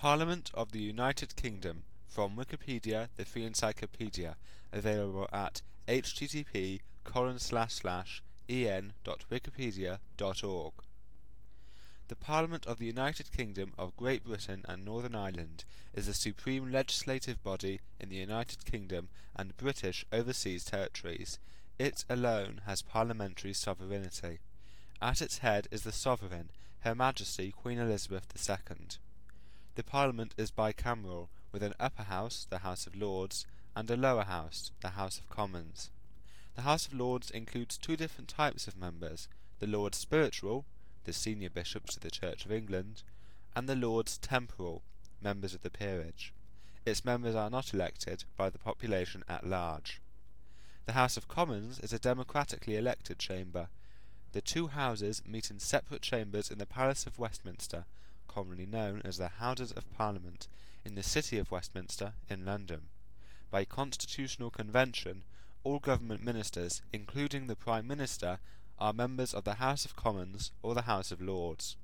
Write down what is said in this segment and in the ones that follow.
Parliament of the United Kingdom, from Wikipedia, the free encyclopedia, available at http://en.wikipedia.org. The Parliament of the United Kingdom of Great Britain and Northern Ireland is the supreme legislative body in the United Kingdom and British Overseas Territories. It alone has parliamentary sovereignty. At its head is the Sovereign, Her Majesty Queen Elizabeth II. The Parliament is bicameral, with an upper house, the House of Lords, and a lower house, the House of Commons. The House of Lords includes two different types of members: the Lords Spiritual, the senior bishops of the Church of England, and the Lords Temporal, members of the peerage. Its members are not elected by the population at large. The House of Commons is a democratically elected chamber. The two houses meet in separate chambers in the Palace of Westminster, commonly known as the Houses of Parliament, in the City of Westminster in London. By constitutional convention, all government ministers, including the Prime Minister, are members of the House of Commons or the House of Lords.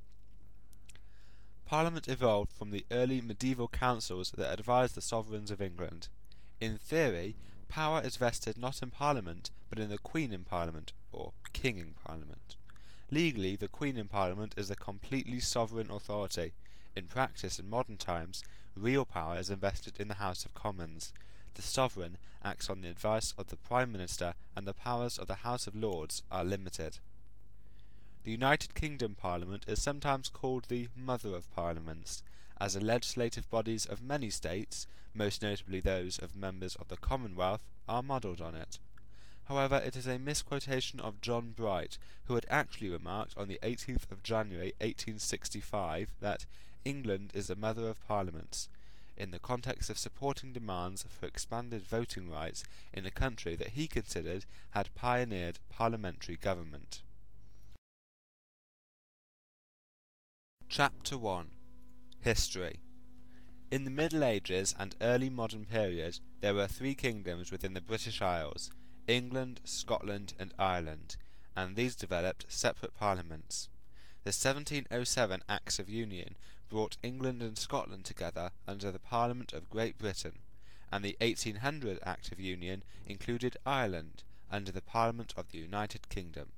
Parliament evolved from the early medieval councils that advised the sovereigns of England. In theory, power is vested not in Parliament, but in the Queen in Parliament, or King in Parliament. Legally, the Queen in Parliament is the completely sovereign authority. In practice, in modern times, real power is invested in the House of Commons. The sovereign acts on the advice of the Prime Minister, and the powers of the House of Lords are limited. The United Kingdom Parliament is sometimes called the Mother of Parliaments, as the legislative bodies of many states, most notably those of members of the Commonwealth, are modelled on it. However, it is a misquotation of John Bright, who had actually remarked on the 18th of January 1865 that England is the mother of parliaments, in the context of supporting demands for expanded voting rights in a country that he considered had pioneered parliamentary government. Chapter 1. History. In the Middle Ages and early modern period, there were three kingdoms within the British Isles: England, Scotland, and Ireland, and these developed separate parliaments. The 1707 Acts of Union brought England and Scotland together under the Parliament of Great Britain, and the 1800 Act of Union included Ireland under the Parliament of the United Kingdom.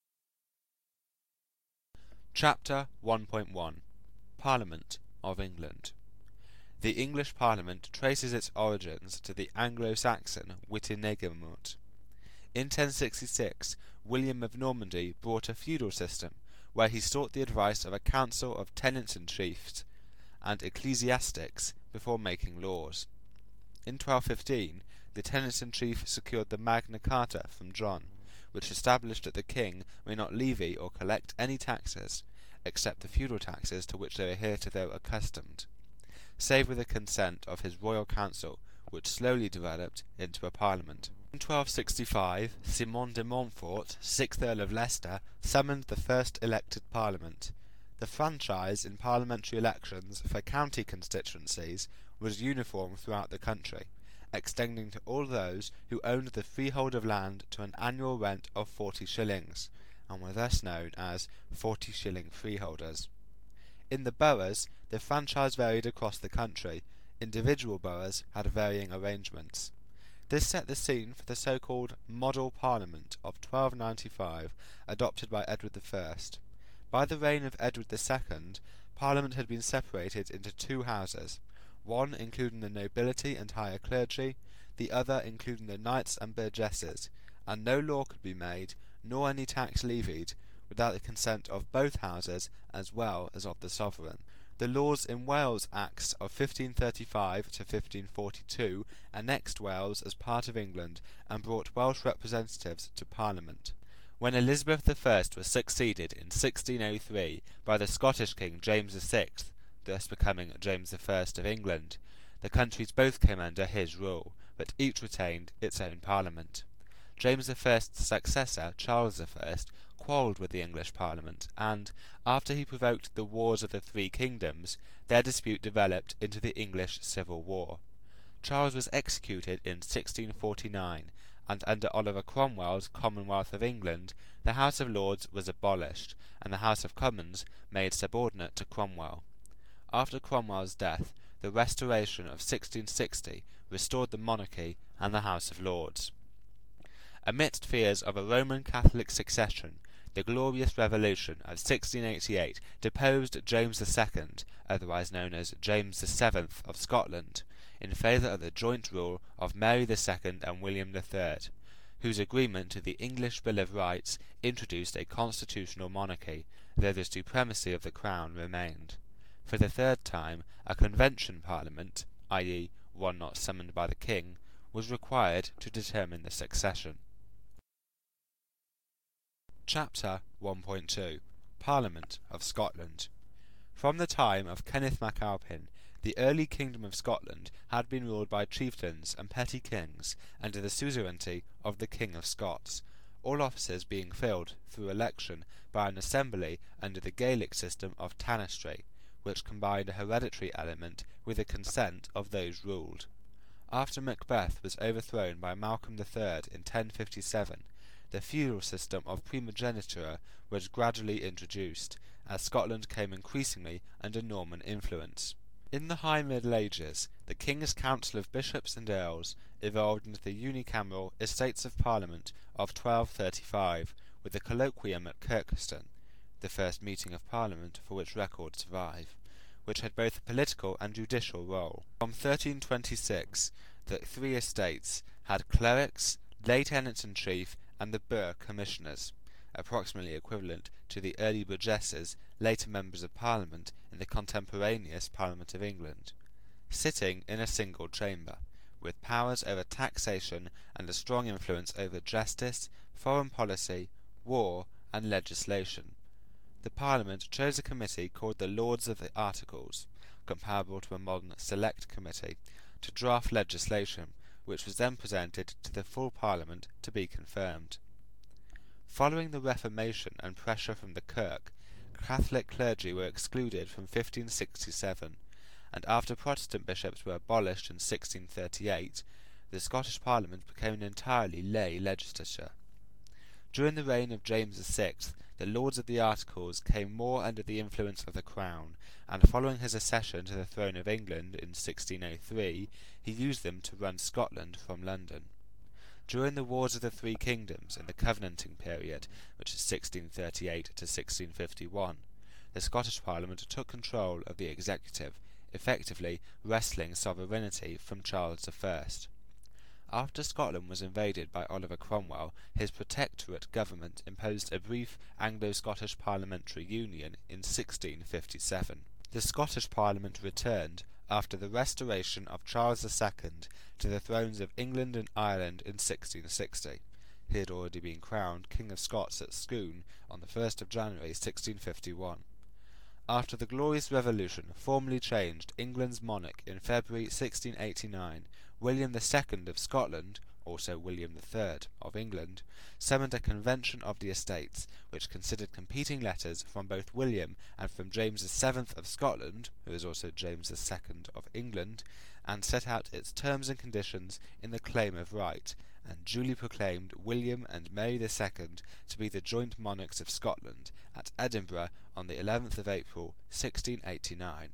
Chapter 1.1. Parliament of England. The English Parliament traces its origins to the Anglo-Saxon Witenagemot. In 1066, William of Normandy brought a feudal system, where he sought the advice of a council of tenants-in-chiefs and ecclesiastics before making laws. In 1215, the tenants-in-chief secured the Magna Carta from John, which established that the king may not levy or collect any taxes, except the feudal taxes to which they were hitherto accustomed, save with the consent of his royal council, which slowly developed into a parliament. In 1265, Simon de Montfort, 6th Earl of Leicester, summoned the first elected parliament. The franchise in parliamentary elections for county constituencies was uniform throughout the country, extending to all those who owned the freehold of land to an annual rent of 40 shillings, and were thus known as 40-shilling freeholders. In the boroughs, the franchise varied across the country. Individual boroughs had varying arrangements. This set the scene for the so-called Model Parliament of 1295, adopted by Edward I. By the reign of Edward II, Parliament had been separated into two houses, one including the nobility and higher clergy, the other including the knights and burgesses, and no law could be made, nor any tax levied, without the consent of both houses as well as of the sovereign. The laws in Wales Acts of 1535 to 1542 annexed Wales as part of England and brought Welsh representatives to Parliament. When Elizabeth I was succeeded in 1603 by the Scottish King James VI, thus becoming James I of England, the countries both came under his rule, but each retained its own Parliament. James I's successor, Charles I, quarrelled with the English Parliament, and, after he provoked the Wars of the Three Kingdoms, their dispute developed into the English Civil War. Charles was executed in 1649, and under Oliver Cromwell's Commonwealth of England, the House of Lords was abolished, and the House of Commons made subordinate to Cromwell. After Cromwell's death, the Restoration of 1660 restored the monarchy and the House of Lords. Amidst fears of a Roman Catholic succession, the Glorious Revolution of 1688 deposed James II, otherwise known as James VII of Scotland, in favour of the joint rule of Mary II and William III, whose agreement to the English Bill of Rights introduced a constitutional monarchy, though the supremacy of the Crown remained. For the third time, a Convention Parliament, i.e., one not summoned by the King, was required to determine the succession. Chapter 1.2 Parliament of Scotland. From the time of Kenneth MacAlpin, the early kingdom of Scotland had been ruled by chieftains and petty kings under the suzerainty of the King of Scots, all offices being filled through election by an assembly under the Gaelic system of tanistry, which combined a hereditary element with the consent of those ruled. After Macbeth was overthrown by Malcolm III in 1057, the feudal system of primogeniture was gradually introduced, as Scotland came increasingly under Norman influence. In the High Middle Ages, the King's Council of Bishops and Earls evolved into the unicameral Estates of Parliament of 1235, with the colloquium at Kirkeston, the first meeting of Parliament for which records survive, which had both a political and judicial role. From 1326, the three estates had clerics, lay tenants-in-chief, and the burgh commissioners, approximately equivalent to the early burgesses, later members of Parliament in the contemporaneous Parliament of England, sitting in a single chamber, with powers over taxation and a strong influence over justice, foreign policy, war, and legislation. The Parliament chose a committee called the Lords of the Articles, comparable to a modern Select Committee, to draft legislation, which was then presented to the full Parliament to be confirmed. Following the Reformation and pressure from the Kirk, Catholic clergy were excluded from 1567, and after Protestant bishops were abolished in 1638, the Scottish Parliament became an entirely lay legislature. During the reign of James VI, the Lords of the Articles came more under the influence of the Crown, and following his accession to the throne of England in 1603, he used them to run Scotland from London. During the Wars of the Three Kingdoms in the Covenanting period, which is 1638 to 1651, the Scottish Parliament took control of the executive, effectively wresting sovereignty from Charles I. After Scotland was invaded by Oliver Cromwell, his protectorate government imposed a brief Anglo-Scottish parliamentary union in 1657. The Scottish Parliament returned, after the restoration of Charles II, to the thrones of England and Ireland in 1660. He had already been crowned King of Scots at Scone on the 1st of January 1651. After the Glorious Revolution formally changed England's monarch in February 1689, William II of Scotland, also William III of England, summoned a Convention of the Estates, which considered competing letters from both William and from James VII of Scotland, who is also James II of England, and set out its terms and conditions in the Claim of Right, and duly proclaimed William and Mary II to be the joint monarchs of Scotland at Edinburgh on the 11th of April 1689.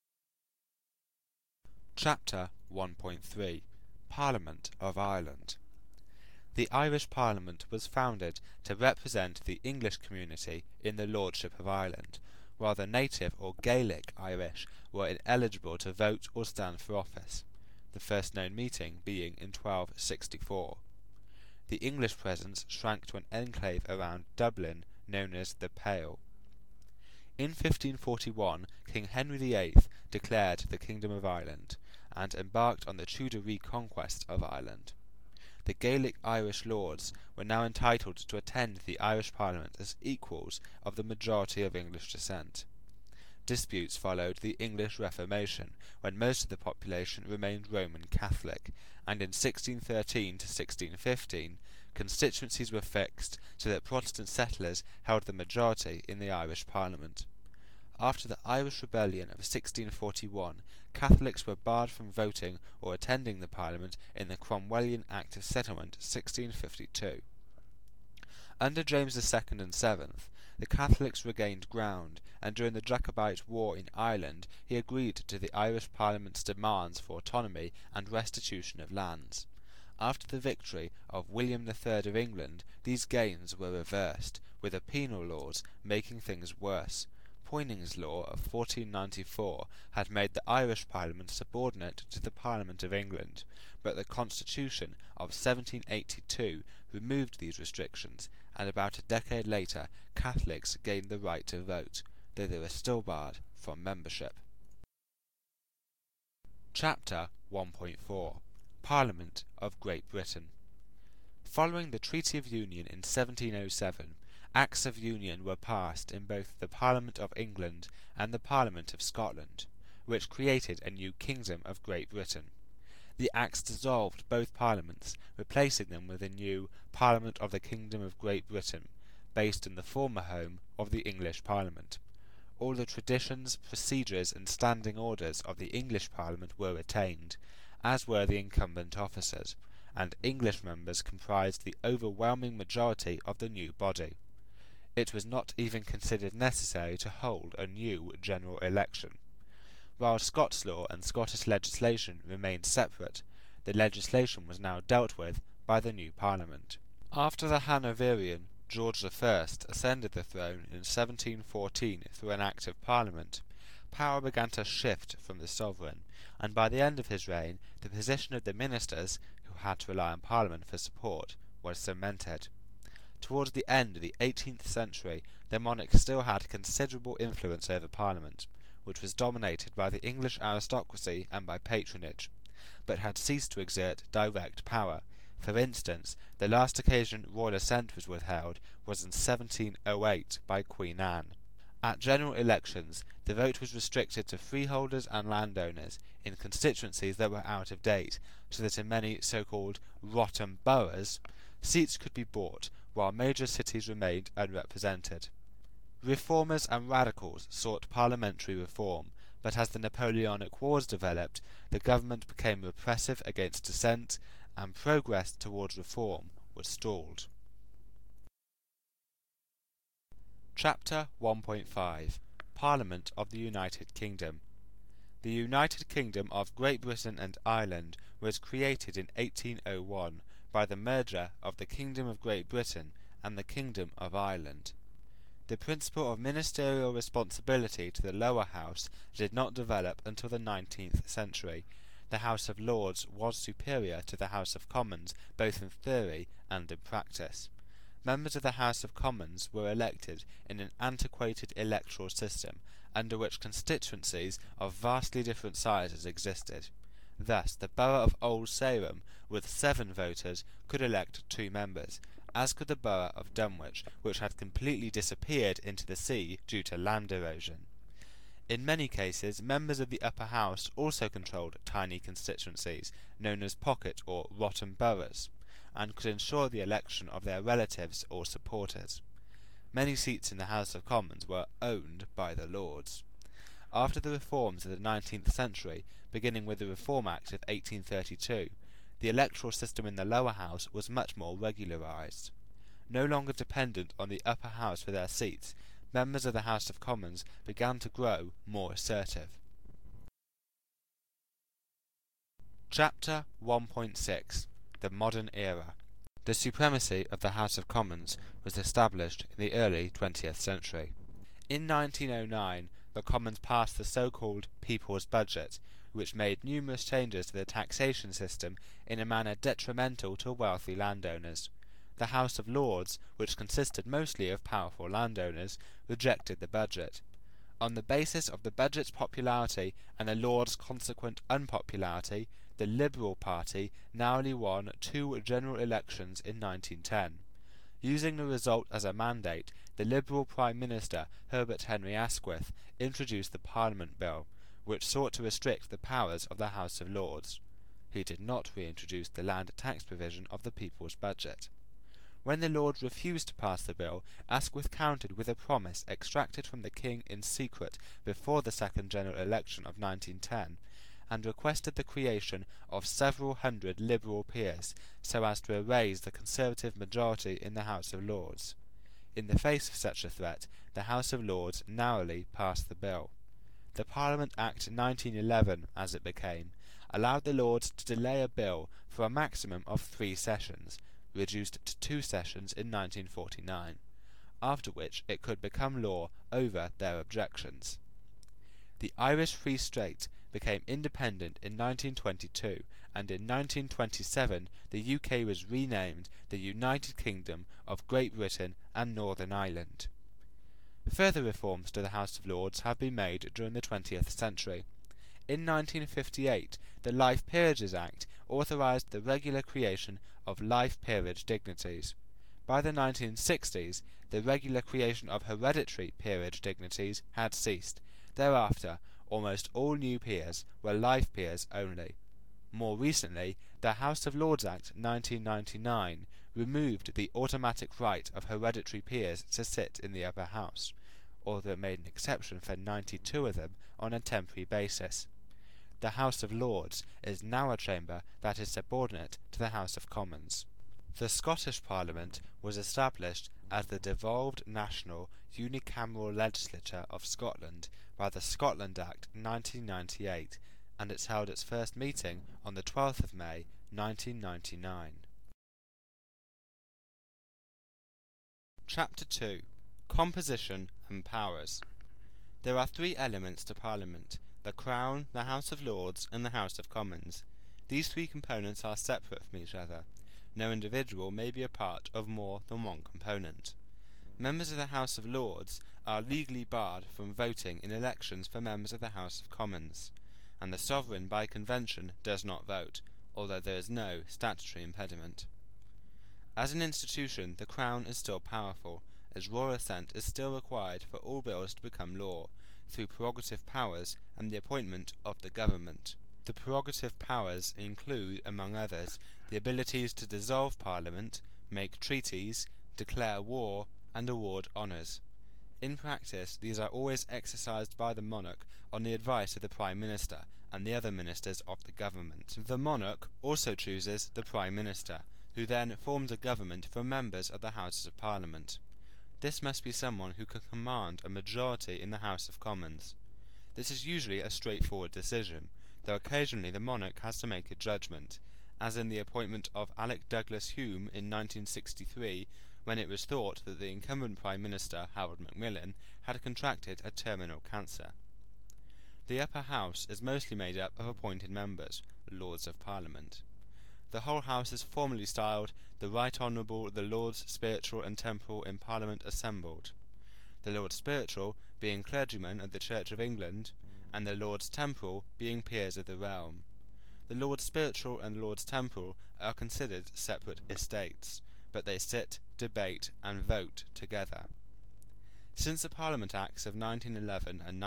Chapter 1.3 Parliament of Ireland. The Irish Parliament was founded to represent the English community in the Lordship of Ireland, while the native or Gaelic Irish were ineligible to vote or stand for office, the first known meeting being in 1264. The English presence shrank to an enclave around Dublin known as the Pale. In 1541, King Henry VIII declared the Kingdom of Ireland, and embarked on the Tudor reconquest of Ireland. The Gaelic Irish lords were now entitled to attend the Irish Parliament as equals of the majority of English descent. Disputes followed the English Reformation, when most of the population remained Roman Catholic, and in 1613 to 1615 constituencies were fixed so that Protestant settlers held the majority in the Irish Parliament. After the Irish Rebellion of 1641, Catholics were barred from voting or attending the Parliament in the Cromwellian Act of Settlement 1652. Under James II and VII, the Catholics regained ground, and during the Jacobite War in Ireland he agreed to the Irish Parliament's demands for autonomy and restitution of lands. After the victory of William III of England, these gains were reversed, with the penal laws making things worse. Poyning's law of 1494 had made the Irish Parliament subordinate to the Parliament of England, but the Constitution of 1782 removed these restrictions, and about a decade later Catholics gained the right to vote, though they were still barred from membership. Chapter 1.4 Parliament of Great Britain. Following the Treaty of Union in 1707, Acts of Union were passed in both the Parliament of England and the Parliament of Scotland, which created a new Kingdom of Great Britain. The Acts dissolved both parliaments, replacing them with a new Parliament of the Kingdom of Great Britain, based in the former home of the English Parliament. All the traditions, procedures, and standing orders of the English Parliament were retained, as were the incumbent officers, and English members comprised the overwhelming majority of the new body. It was not even considered necessary to hold a new general election. While Scots law and Scottish legislation remained separate, the legislation was now dealt with by the new Parliament. After the Hanoverian George I ascended the throne in 1714 through an Act of Parliament, power began to shift from the sovereign, and by the end of his reign the position of the ministers, who had to rely on Parliament for support, was cemented. Towards the end of the 18th century, the monarch still had considerable influence over Parliament, which was dominated by the English aristocracy and by patronage, but had ceased to exert direct power. For instance, the last occasion royal assent was withheld was in 1708 by Queen Anne. At general elections, the vote was restricted to freeholders and landowners in constituencies that were out of date, so that in many so-called rotten boroughs, seats could be bought, while major cities remained unrepresented. Reformers and radicals sought parliamentary reform, but as the Napoleonic Wars developed, the government became repressive against dissent, and progress towards reform was stalled. Chapter 1.5 Parliament of the United Kingdom. The United Kingdom of Great Britain and Ireland was created in 1801 by the merger of the Kingdom of Great Britain and the Kingdom of Ireland. The principle of ministerial responsibility to the lower house did not develop until the 19th century. The House of Lords was superior to the House of Commons both in theory and in practice. Members of the House of Commons were elected in an antiquated electoral system, under which constituencies of vastly different sizes existed. Thus, the borough of Old Sarum, with 7 voters, could elect 2 members, as could the borough of Dunwich, which had completely disappeared into the sea due to land erosion. In many cases, members of the upper house also controlled tiny constituencies, known as pocket or rotten boroughs, and could ensure the election of their relatives or supporters. Many seats in the House of Commons were owned by the Lords. After the reforms of the 19th century, beginning with the Reform Act of 1832, the electoral system in the lower house was much more regularised. No longer dependent on the upper house for their seats, members of the House of Commons began to grow more assertive. Chapter 1.6 The Modern Era. The supremacy of the House of Commons was established in the early 20th century. In 1909, the Commons passed the so-called People's Budget, which made numerous changes to the taxation system in a manner detrimental to wealthy landowners. The House of Lords, which consisted mostly of powerful landowners, rejected the budget. On the basis of the budget's popularity and the Lords' consequent unpopularity, the Liberal Party narrowly won 2 general elections in 1910. Using the result as a mandate, the Liberal Prime Minister Herbert Henry Asquith introduced the Parliament Bill, which sought to restrict the powers of the House of Lords. He did not reintroduce the land tax provision of the People's Budget. When the Lords refused to pass the bill, Asquith countered with a promise extracted from the King in secret before the second general election of 1910, and requested the creation of several hundred Liberal peers, so as to erase the Conservative majority in the House of Lords. In the face of such a threat, the House of Lords narrowly passed the bill. The Parliament Act 1911, as it became, allowed the Lords to delay a bill for a maximum of 3 sessions, reduced to 2 sessions in 1949, after which it could become law over their objections. The Irish Free State became independent in 1922, and in 1927 the UK was renamed the United Kingdom of Great Britain and Northern Ireland. Further reforms to the House of Lords have been made during the 20th century. In 1958, the Life Peerages Act authorised the regular creation of life peerage dignities. By the 1960s, the regular creation of hereditary peerage dignities had ceased. Thereafter, almost all new peers were life peers only. More recently, the House of Lords Act 1999 removed the automatic right of hereditary peers to sit in the upper house, although it made an exception for 92 of them on a temporary basis. The House of Lords is now a chamber that is subordinate to the House of Commons. The Scottish Parliament was established as the devolved national unicameral legislature of Scotland by the Scotland Act 1998, and it held its first meeting on the 12th of May 1999. Chapter 2. Composition and Powers. There are 3 elements to Parliament: the Crown, the House of Lords, and the House of Commons. These 3 components are separate from each other. No individual may be a part of more than one component. Members of the House of Lords are legally barred from voting in elections for members of the House of Commons, and the sovereign by convention does not vote, although there is no statutory impediment. As an institution, the Crown is still powerful, as royal assent is still required for all bills to become law, through prerogative powers and the appointment of the government. The prerogative powers include, among others, the abilities to dissolve Parliament, make treaties, declare war, and award honours. In practice, these are always exercised by the monarch on the advice of the Prime Minister and the other ministers of the government. The monarch also chooses the Prime Minister, who then forms a government from members of the Houses of Parliament. This must be someone who can command a majority in the House of Commons. This is usually a straightforward decision, though occasionally the monarch has to make a judgment, as in the appointment of Alec Douglas Hume in 1963, when it was thought that the incumbent Prime Minister, Harold Macmillan, had contracted a terminal cancer. The upper house is mostly made up of appointed members, Lords of Parliament. The whole house is formally styled the Right Honourable the Lords Spiritual and Temporal in Parliament assembled, the Lords Spiritual being clergymen of the Church of England, and the Lords Temporal being peers of the realm. The Lords Spiritual and Lords Temporal are considered separate estates, but they sit, debate, and vote together. Since the Parliament Acts of 1911 and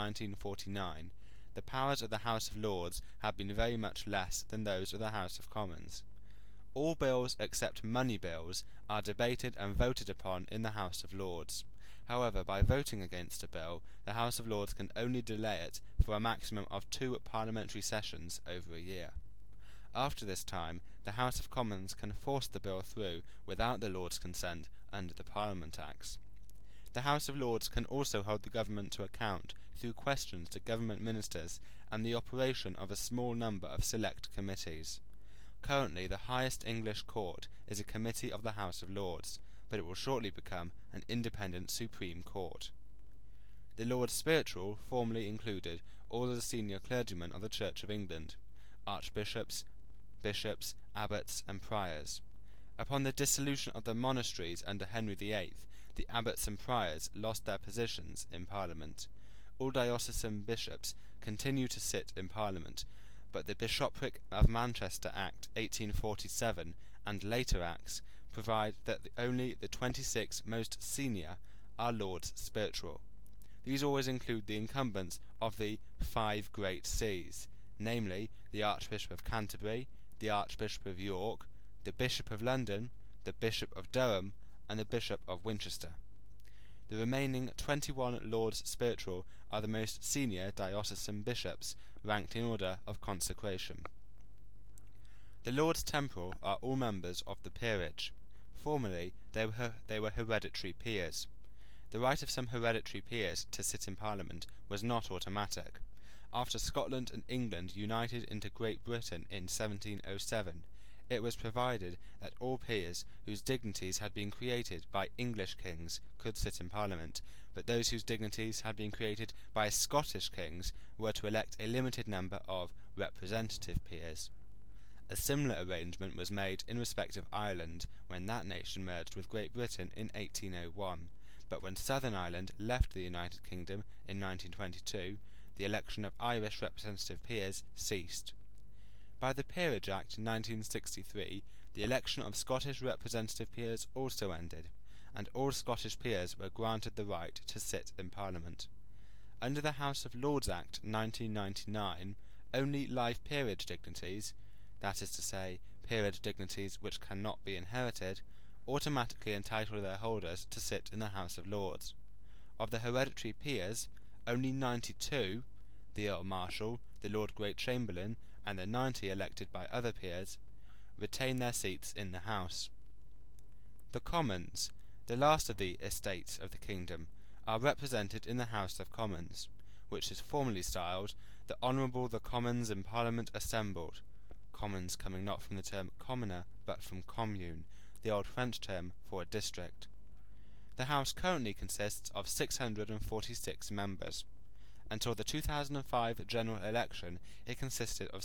1949, the powers of the House of Lords have been very much less than those of the House of Commons. All bills except money bills are debated and voted upon in the House of Lords. However, by voting against a bill, the House of Lords can only delay it for a maximum of 2 parliamentary sessions over a year. After this time, the House of Commons can force the bill through without the Lords' consent under the Parliament Acts. The House of Lords can also hold the government to account through questions to government ministers and the operation of a small number of select committees. Currently, the highest English court is a committee of the House of Lords, but it will shortly become an independent Supreme Court. The Lords Spiritual formerly included all the senior clergymen of the Church of England, archbishops, bishops, abbots, and priors. Upon the dissolution of the monasteries under Henry VIII, the abbots and priors lost their positions in Parliament. All diocesan bishops continue to sit in Parliament, but the Bishopric of Manchester Act 1847 and later acts provide that only the 26 most senior are Lords Spiritual. These always include the incumbents of the 5 great sees, namely the Archbishop of Canterbury, the Archbishop of York, the Bishop of London, the Bishop of Durham, and the Bishop of Winchester. The remaining 21 Lords Spiritual are the most senior diocesan bishops, ranked in order of consecration. The Lords Temporal are all members of the peerage. Formerly they were hereditary peers. The right of some hereditary peers to sit in Parliament was not automatic. After Scotland and England united into Great Britain in 1707, it was provided that all peers whose dignities had been created by English kings could sit in Parliament, but those whose dignities had been created by Scottish kings were to elect a limited number of representative peers. A similar arrangement was made in respect of Ireland when that nation merged with Great Britain in 1801, but when Southern Ireland left the United Kingdom in 1922, the election of Irish representative peers ceased. By the Peerage Act 1963, the election of Scottish representative peers also ended, and all Scottish peers were granted the right to sit in Parliament. Under the House of Lords Act 1999, only life peerage dignities, that is to say, peerage dignities which cannot be inherited, automatically entitle their holders to sit in the House of Lords. Of the hereditary peers, only 92, the Earl Marshal, the Lord Great Chamberlain, and the 90 elected by other peers, retain their seats in the House. The Commons, the last of the estates of the kingdom, are represented in the House of Commons, which is formally styled the Honourable the Commons in Parliament assembled, Commons coming not from the term commoner, but from commune, the old French term for a district. The House currently consists of 646 members. Until the 2005 general election, it consisted of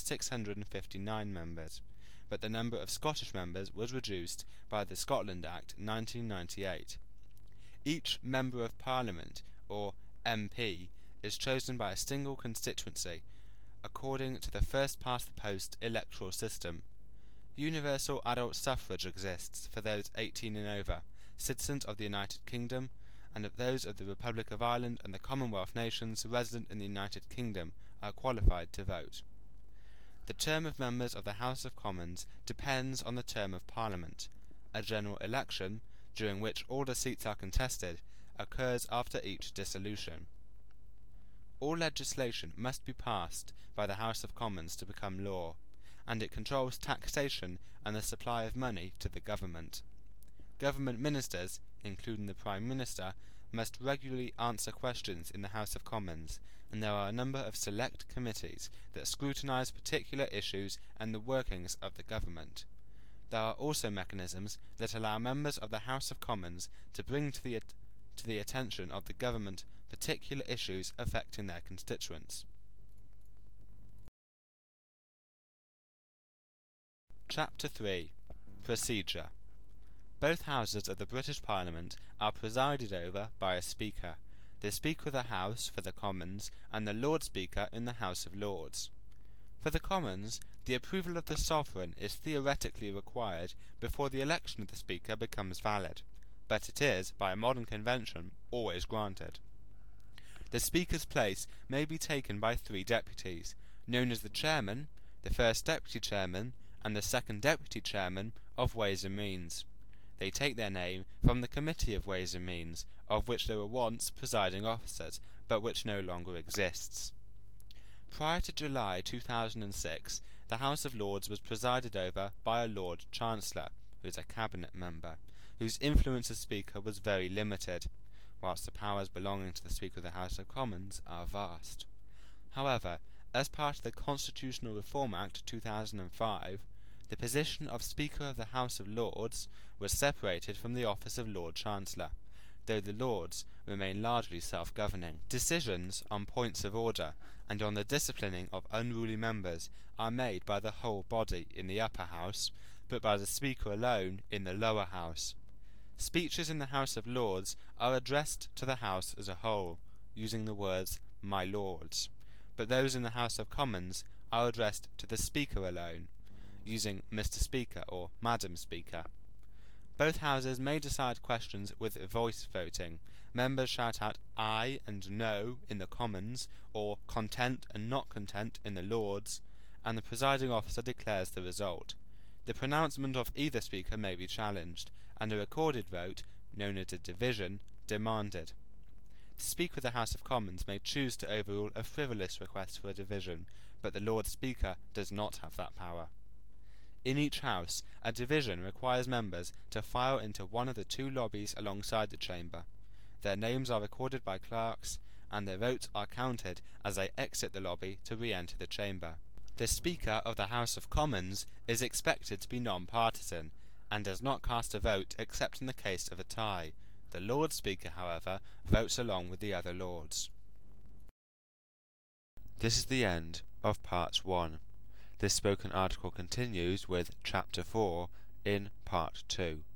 659 members, but the number of Scottish members was reduced by the Scotland Act 1998. Each Member of Parliament, or MP, is chosen by a single constituency, according to the first-past-the-post electoral system. Universal adult suffrage exists for those 18 and over, citizens of the United Kingdom, and of those of the Republic of Ireland and the Commonwealth nations resident in the United Kingdom are qualified to vote. The term of members of the House of Commons depends on the term of Parliament. A general election, during which all the seats are contested, occurs after each dissolution. All legislation must be passed by the House of Commons to become law, and it controls taxation and the supply of money to the government. Government ministers, including the Prime Minister, must regularly answer questions in the House of Commons, and there are a number of select committees that scrutinise particular issues and the workings of the government. There are also mechanisms that allow members of the House of Commons to bring to the attention of the government particular issues affecting their constituents. Chapter 3. Procedure. Both houses of the British Parliament are presided over by a Speaker, the Speaker of the House for the Commons, and the Lord Speaker in the House of Lords. For the Commons, the approval of the Sovereign is theoretically required before the election of the Speaker becomes valid, but it is, by a modern convention, always granted. The Speaker's place may be taken by 3 deputies, known as the Chairman, the First Deputy Chairman, and the Second Deputy Chairman of Ways and Means. They take their name from the Committee of Ways and Means, of which there were once presiding officers, but which no longer exists. Prior to July 2006, the House of Lords was presided over by a Lord Chancellor, who is a Cabinet member, whose influence as Speaker was very limited, whilst the powers belonging to the Speaker of the House of Commons are vast. However, as part of the Constitutional Reform Act 2005, the position of Speaker of the House of Lords was separated from the office of Lord Chancellor, though the Lords remain largely self-governing. Decisions on points of order and on the disciplining of unruly members are made by the whole body in the upper house, but by the Speaker alone in the lower house. Speeches in the House of Lords are addressed to the House as a whole, using the words "My Lords," but those in the House of Commons are addressed to the Speaker alone, using Mr. Speaker or Madam Speaker. Both houses may decide questions with voice voting. Members shout out "Aye" and "No" in the Commons, or "Content" and "Not content" in the Lords, and the presiding officer declares the result. The pronouncement of either speaker may be challenged, and a recorded vote, known as a division, demanded. The Speaker of the House of Commons may choose to overrule a frivolous request for a division, but the Lord Speaker does not have that power. In each house, a division requires members to file into one of the 2 lobbies alongside the chamber. Their names are recorded by clerks, and their votes are counted as they exit the lobby to re-enter the chamber. The Speaker of the House of Commons is expected to be non-partisan, and does not cast a vote except in the case of a tie. The Lord Speaker, however, votes along with the other Lords. This is the end of Part 1. This spoken article continues with Chapter 4 in Part 2.